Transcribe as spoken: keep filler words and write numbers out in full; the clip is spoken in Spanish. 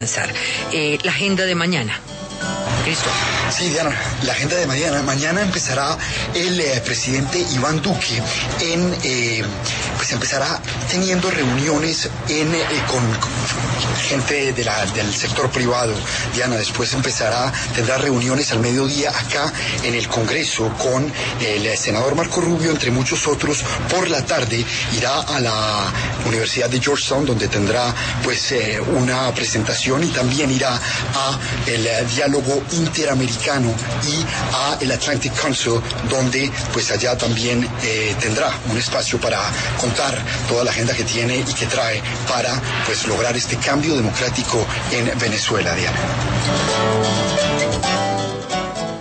Eh, la agenda de mañana. Cristo. Sí, Diana, la agenda de mañana. Mañana empezará el eh, presidente Iván Duque en, eh, pues empezará teniendo reuniones en, eh, con, con gente de la, del sector privado. Diana, después empezará, tendrá reuniones al mediodía acá en el Congreso con el senador Marco Rubio, entre muchos otros. Por la tarde irá a la Universidad de Georgetown, donde tendrá pues eh, una presentación, y también irá a el eh, diálogo interamericano y a el Atlantic Council, donde pues allá también eh, tendrá un espacio para contar toda la agenda que tiene y que trae para pues lograr este cambio democrático en Venezuela, Diana.